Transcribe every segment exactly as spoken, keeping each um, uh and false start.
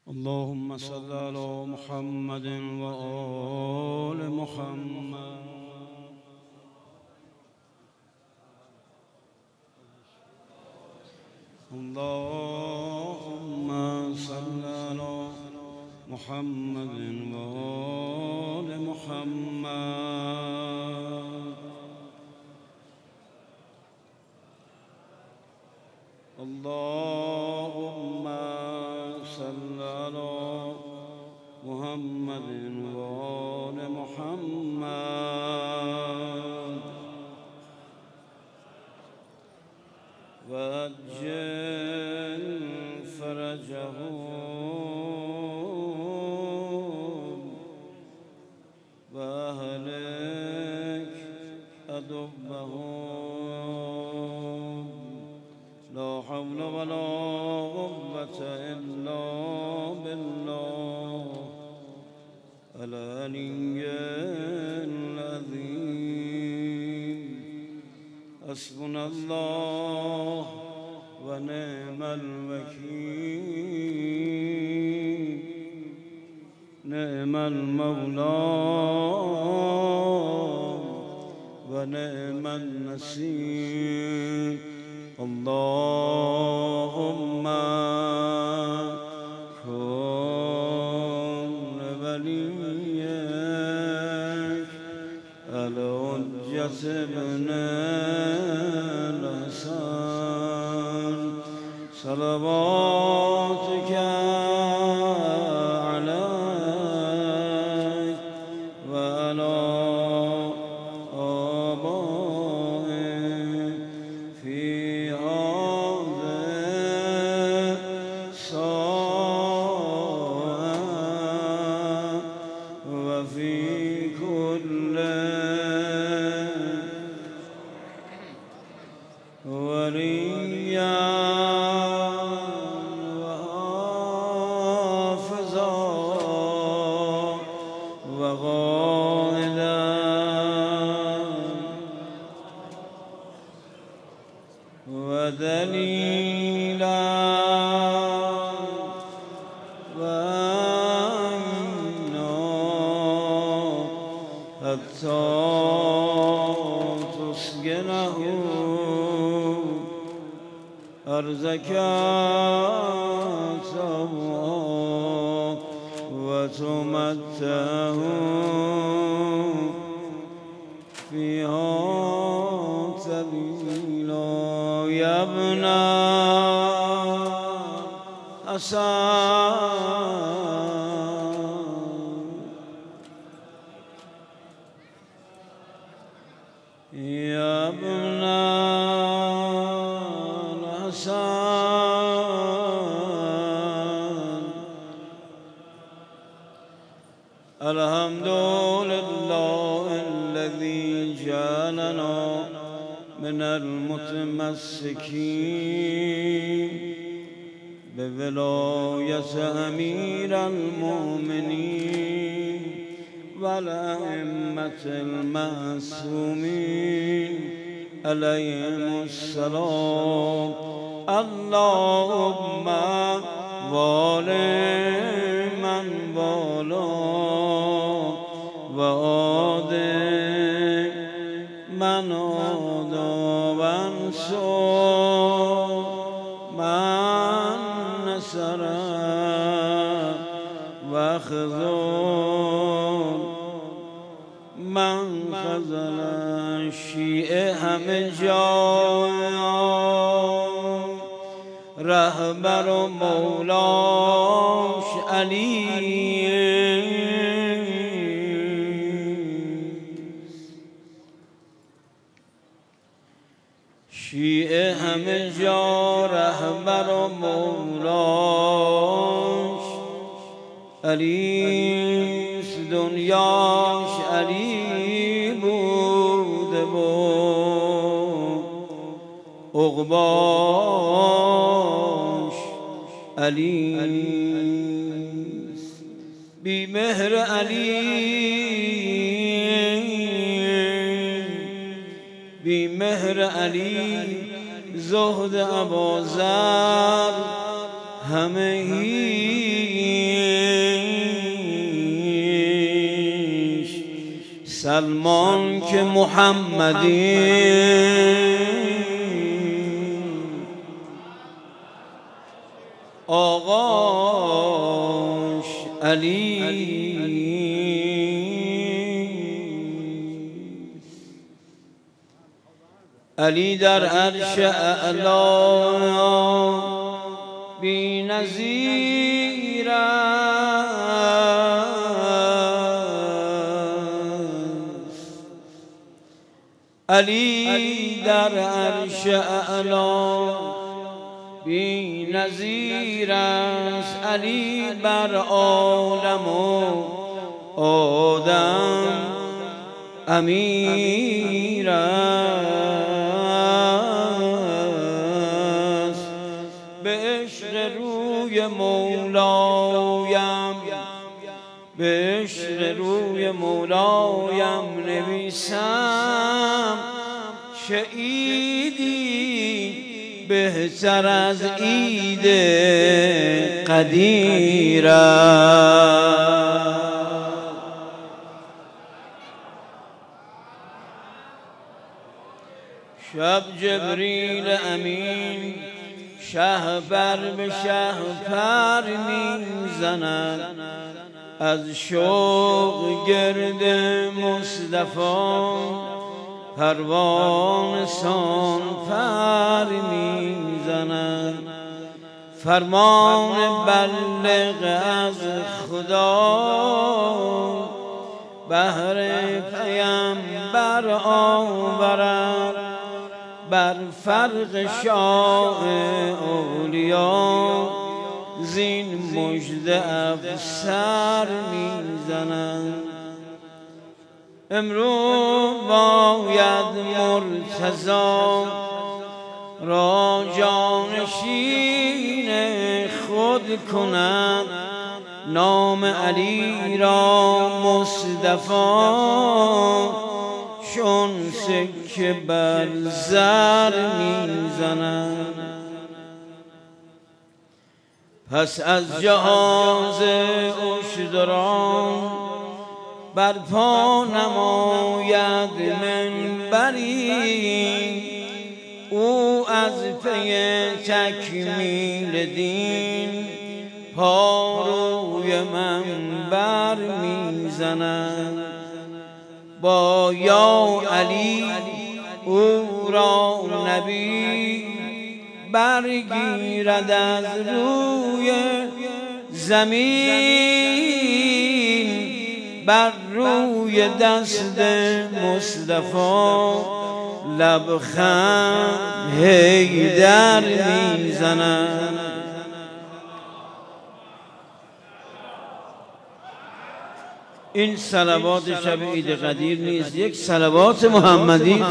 اللهم صل على محمد وآل محمد. اللهم صل على محمد وآل محمد. اللهم صل على محمد وآل محمد وعجل فرجهم واهلك عدوهم. لا حول ولا قوة إلا بالله العلي العظيم. حسبنا الله ونعم الوكيل، نعم المولى ونعم النصير. اللهم كن وليك الحجة بن الحسن صلواتك عليه وعلى آبائه في هذه الساعة وفي كل وليا وحافظا وقائدا ودليلا وعينا حتى تسكنه أرزك سوءا وتمتعه فيها طويلا. يا ابن حسن يا ابن الحسن. الحمد لله الذي جعلنا من المتمسكين بولاية أمير المؤمنين والأئمة المعصومين عليهم السلام. اللهم والي من والاه وآدِ من آدى وانصر من نصر واخذل من خذل. شیعه همه جا رهبر و مولاش علی. شیعه همه جا رهبر و مولاش علیست. دنیاش علی بوده و عقباش علیست. بی مهر علی بی مهر علی زهد ابوذر همه هیچ سلمان که محمدی آقاش علی علی در عرش اعلا بی نظیر است علی در عرش اعلا بی نظیر است علی بر عالم و آدم امیر است به عشق روی مولایم به عشق روی مولایم نویسم شهیدی بهتر از عید قدیر است شب جبریل امین شهپر به شهپر میزند از شوق گرد مصطفی پروانه سان پر میزند فرمان بلغ از خدا بهر پیامبر آورد بر فرق شاه اولیا زین مژده افسر میزنند امروز باید مرتضی را جانشین خود کند نام علی را مصطفی چون سکه بر زر میزنند پس از جهاز اشتران برپا نماید منبری او از پی تکمیل دین پا روی منبر میزند با یا علی او را نبی برگیرد از روی زمین بر روی دست مصطفی لبخند حیدر میزند این صلوات شب عید قدیر نیست یک صلوات محمدی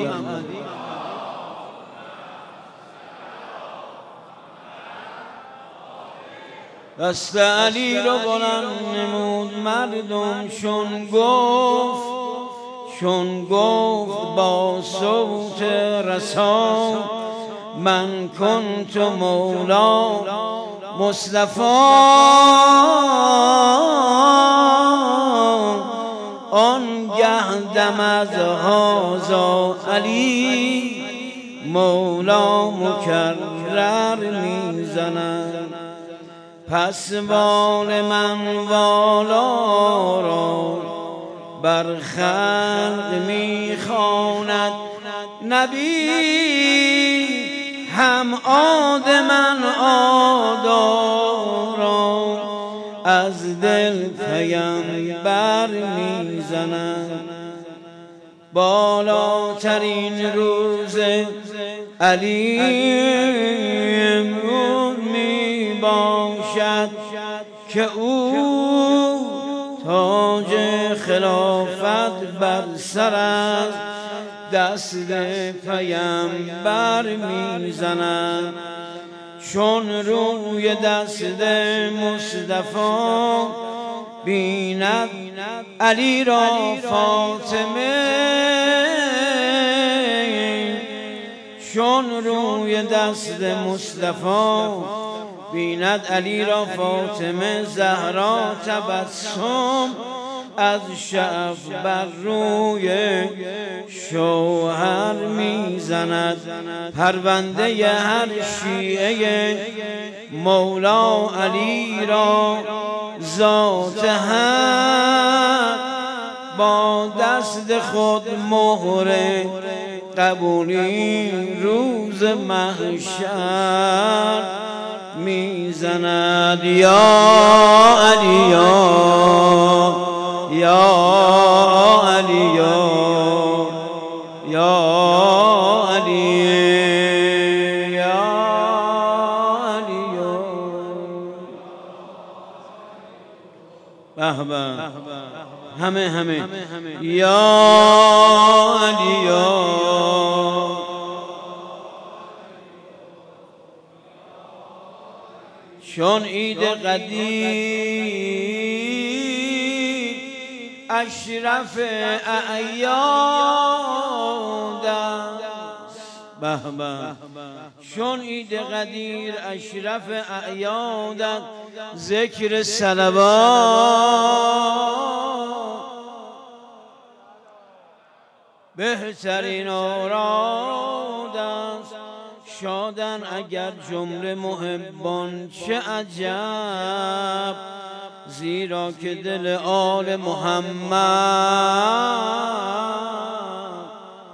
دست علی رو بلند نمود مردم چون گفت چون گفت با صوت رسا من کنت مولا مصطفی آنگه دم از هازا علی مولا مکرر میزند پس بال من والا را بر خلق میخواند نبی هم عاد من عادا را از دل پیامبر میزند بالاترین روز علی امروز می باشد که او تاج خلافت بر سر است دست پیامبر میزند چون روی دست مصطفی بیند علی را فاطمه چون روی دست مصطفی بیند علی را فاطمه زهرا تبسم از شف بر روی شوهر میزند. پرونده هر شیعه مولا علی را ذات حق با دست خود مهر قبولی روز محشر میزند. یا علی یا علی یا علی یا علی. به به همه همه یا علی یا چون عید قدیر اشرف اعیاد است. به به چون عید قدیر اشرف اعیاد است. ذکر صلوات بهترین اوراد است. شادن اگر جمله محبان چه عجب، زیرا که دل آل محمد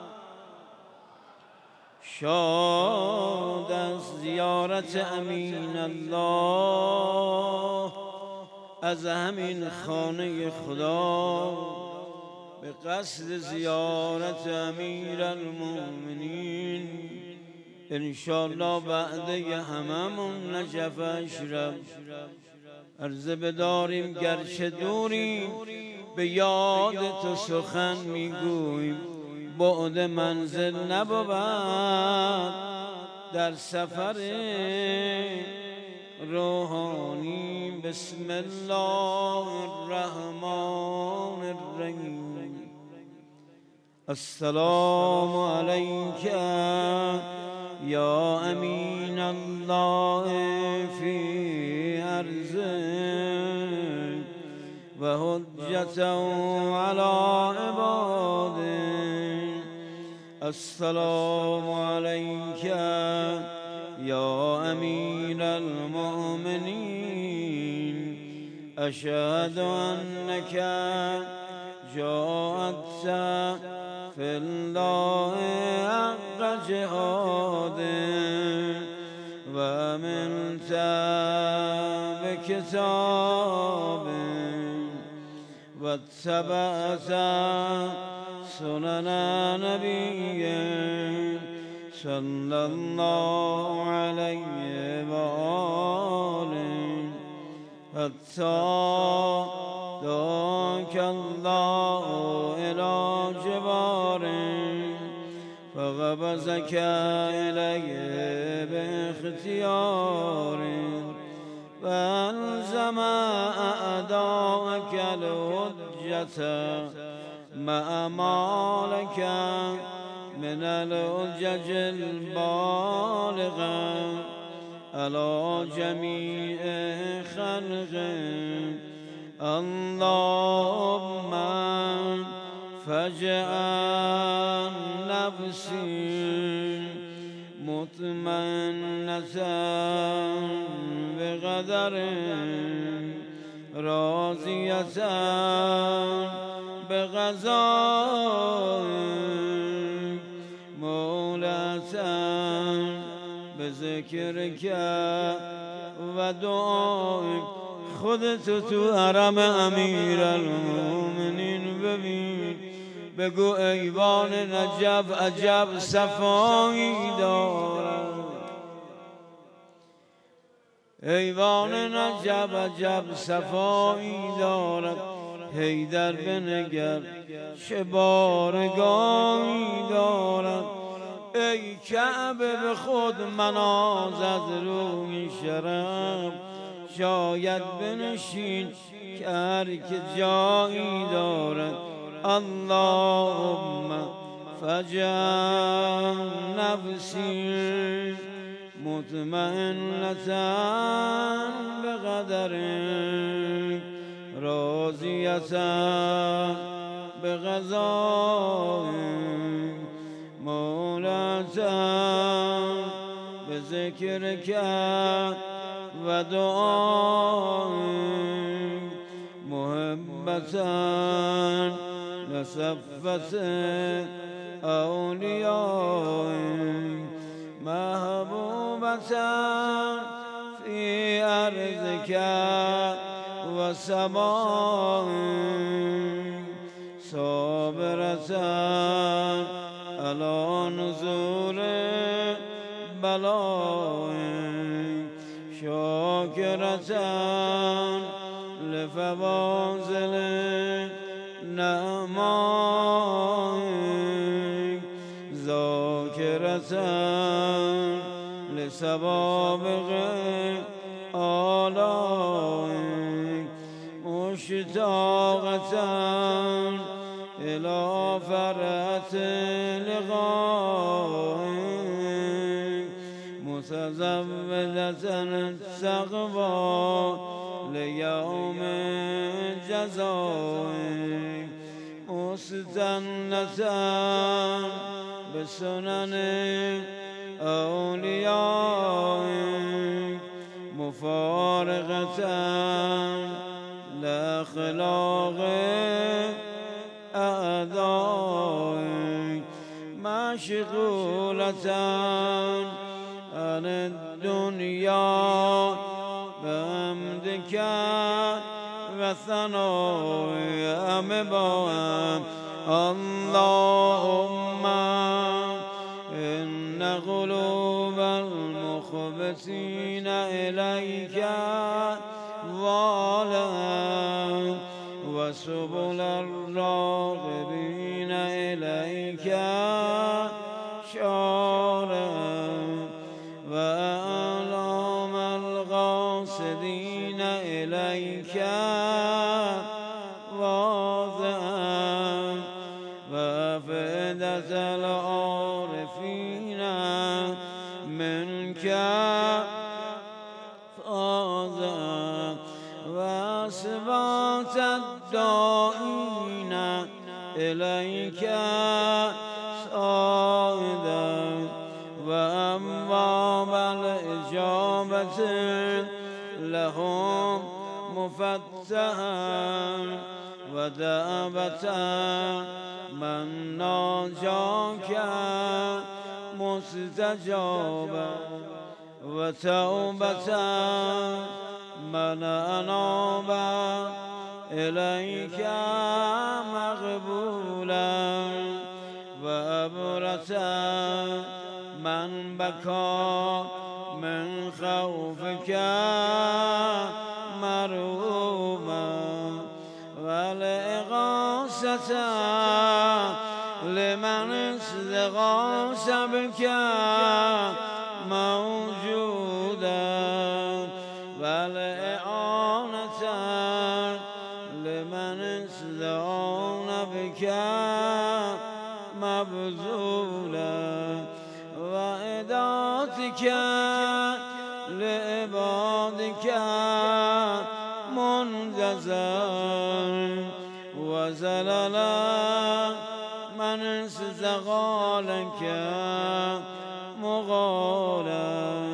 شاد از زیارت امین الله. از همین خانه خدا به قصد زیارت امیر المؤمنین انشاءالله بعد هممون نجف اشرف عرضه بداریم. گرچه دوریم به یاد تو سخن میگوییم، بعد منزل نبود در سفر روحانی. بسم الله الرحمن الرحیم. السلام علیک یا امین الله فی ارضه و حجة علی عباده. السلام علیک یا امیر المؤمنین. اشهد انک جاهدت فی الله حق جهاده و عملت بکتابه و اتبعت سنن نبیه صلی الله علیه و آله حتی دعاک الله الی جواره فقبضک الیه باختیاره و الزم اعداءک الحجة مع مالک من الحجج البالغة على جميع خلقه. اللهم فاجعل نفسي مطمئنة بقدرك راضية بقضائك مولاة بذكرك و دعایك. خودتو تو حرم امیر المؤمنین ببین، بگو ایوان نجف عجب صفایی دارد. ایوان نجف عجب صفایی دارد. حیدر بنگر چه بارگاهی دارد. ای کعبه به خود مناز از روی شرم. شاید بنشین که هر که جایی دارد. اللهم فاجعل نفسی مطمئنة بقدرك راضیتم به قضای مولاتم به ذکر کرد و دعای محبتاً لصفت اولیاء محبوبتاً فی ارضک و سماء صابرتاً علی نزول بلاء شاکرتاً لفواضل نعمائك ذاکرتاً لسوابق آلائك مشتاقتاً إلى فرحة لقائك متزودة التقوى ليوم جزائك مستنة بسنن أوليائك مفارقة لأخلاق أعدائك مشغولة عن الدنيا بحمدك وثناء مباهم اللهم إن قلوب المخبتين إليك والها وسبل الراغبين إليك شارها وأعلام القاصدين إليك واضعا وأفئدة العارفين منك فاضعا وأسبات الدائين إليك صاعدا وأبواب الإجابة لهم مفتحا ودعوة من ناجاك مستجابا وتوبة من أناب إليك مقبولا وأبرة من بكى من خوفك مرهوما والإغاثة لمن استغاث بك موجودا والإعانة لمن استعان بك مبذولا وإداتك لعبادك منجزا وزللا من استغالك مغالا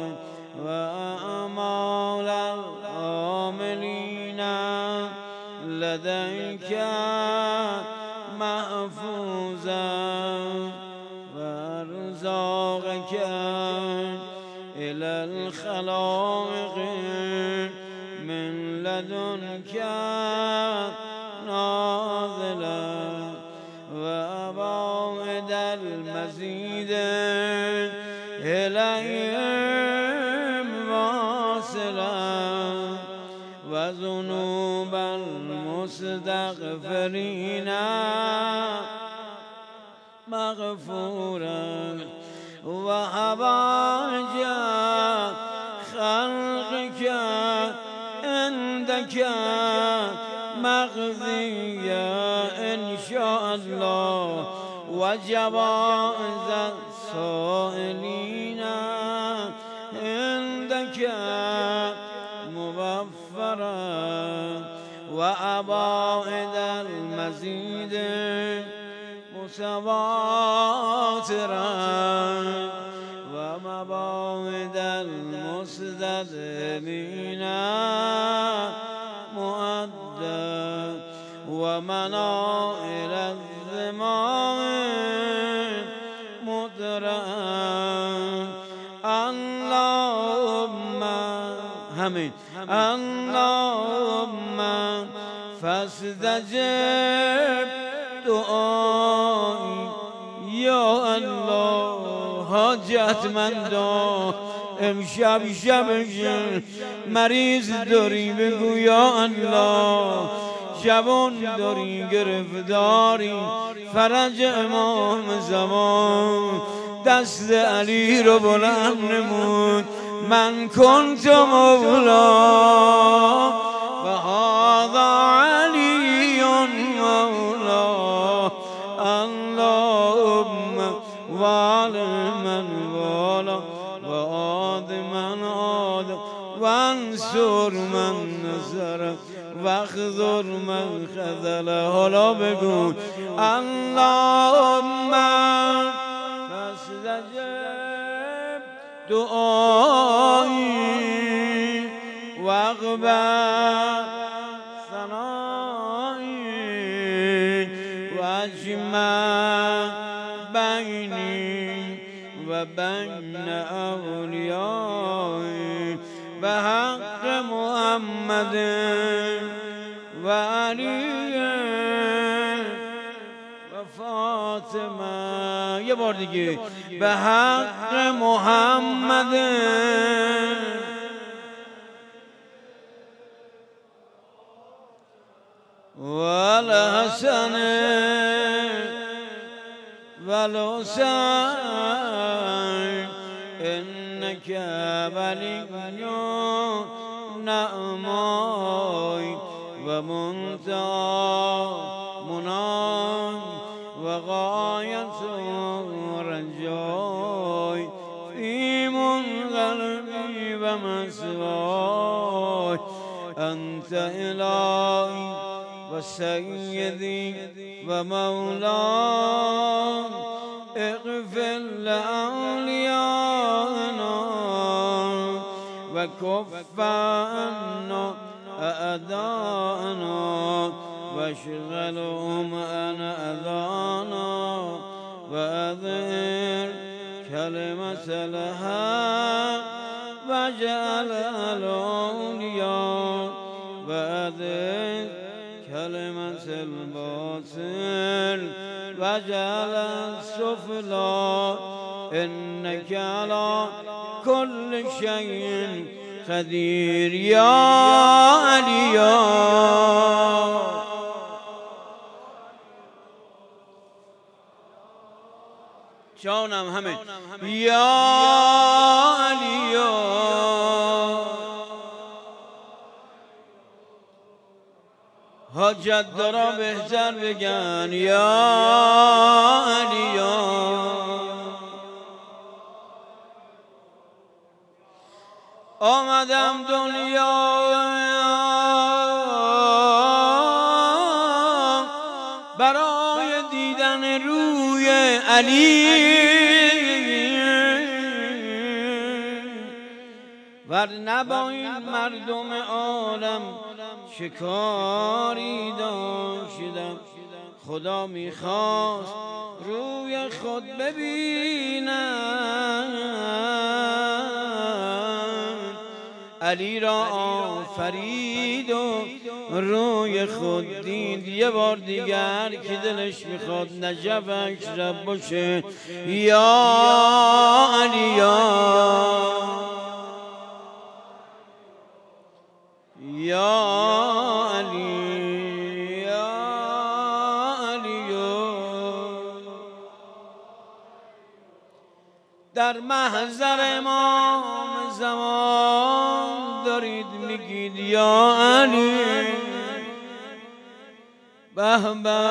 وأعمال العاملين لديك محفوظا وأرزاقك إلى الخلائق من لدنك نازلا وأبعد المزيد إليهم واصلا وذنوب المستغفرين مغفورا وحوائج خلقك عندك مقضية إن شاء الله وجوائز السائلين عندك موفرا و عبائد المزید متواترا و مباعد المستضعفین مؤدى و منائل الزمان مدرعا اللهم همین اللهم فاستجب دعایی یا الله. حاجتمندا امشب شبش مریض داری بگو یا الله، جوان داری گرفتاری فرج امام زمان، دست علی رو بلند نمود من کنت مولا و هذا علی مولا. اللهم وعلى من والا و آد من آد و انصر من نصر و اخذر من خذل. حالا بگو اللهم فاستجب دعایی و اقبل ثنایی و اجمع بینی و بین اولیایی به حق محمد و علی و فاطمه. یه بار دیگه به حق محمد و الحسن و الحسین انک ولی نعمای و منتهی منای و غایت رجای فی منقلبی و مسوای انت الهی و سیدی و مولا. اغفر لأولیائنا و کف عنا أعداءنا واشغلهم عن أذانا وأظهر كلمة الحق واجعل الأولياء وأظهر كلمة الباطل واجعل السفلى إنك على كل شيء قدير يا علي جانم همه یا علی حاجت دارا بهتر بگن یا علی آمدم دنیا برای دیدن روی علی ورنه با این مردم عالم چه کاری داشتم. خدا میخواست روی خود ببینم، علی را آفرید و روی خود دید. یه بار دیگر که دلش میخواد نجف اشرف باشه یا علی یا علی یا علی در محضر امام زمان دارید میگید یا علی. به به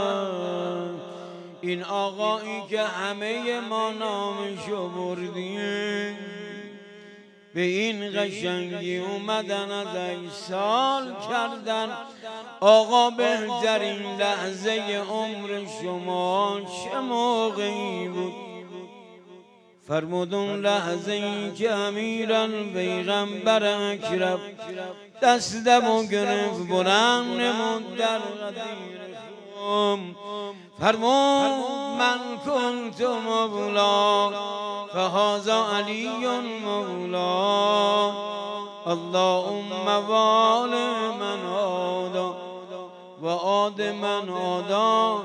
این آقایی که همه ما نامشو بردیم به این قشنگی اومدن از ایصال کردن. آقا بهترین لحظه عمر شما چه موقعی بود؟ فرمودون لحظه ای که امیران پیغمبر اکرم دستمو گرفت بلند نمود در غدیر خم، فرمود من کنت مولا فهذا علی مولا، اللهم وال من آدا و آد من آدا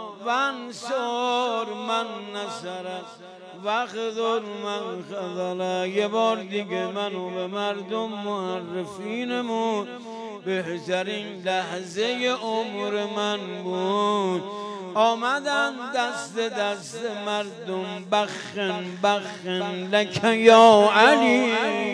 وانصر من نصرت وخذل من خذل. یه بار دیگه منو به مردم معرفی نمود. بهترین لحظه عمر من بود. آمدن دست دست مردم بخن بخن لک یا علی.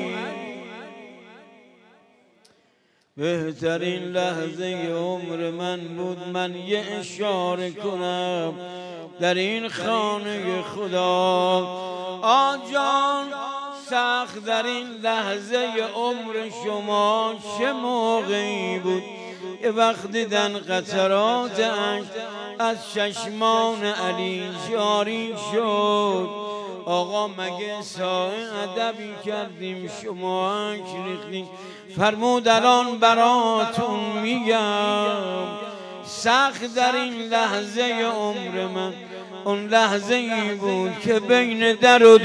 بهترین لحظه عمر من بود. من یه اشاره کنم در این خانه خدا. آجان سخت در این لحظه عمر شما چه موقعی بود؟ یه وقت دیدن قطرات اشک از چشمان علی جاری شد. آقا مگه ساعه ادبی کردیم شما اشک ریختیم؟ فرمود الان براتون میگم سخت در این لحظه عمر من اون لحظه ای بود که بین در و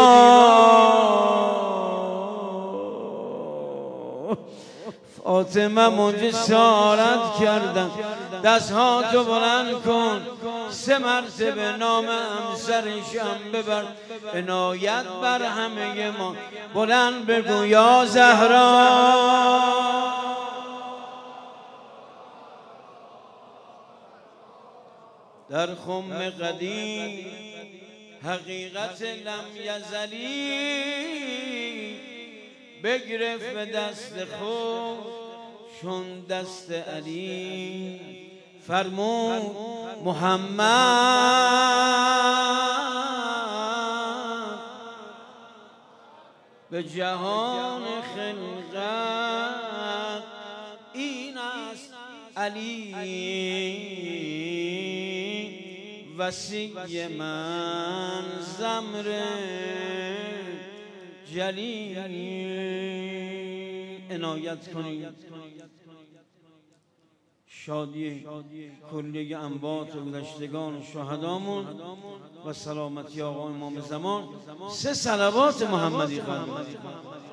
دیوار فاطمه مجسارت کردن. دست ها تو بلند کن سه مرتبه نام همسرشم ببر، عنایت بر همه ما. بلند بگو یا زهرا. در خم قدیم حقیقت لم یزلی بگرفت به دست خود چون دست علی. فرمود محمد به جهان خلقت این است علی وصی من زمر جلی. عنایت کنید شادی کلیه انبات و گذشتگان شهدامون و سلامتی آقا امام زمان. سه صلوات محمدی خواهد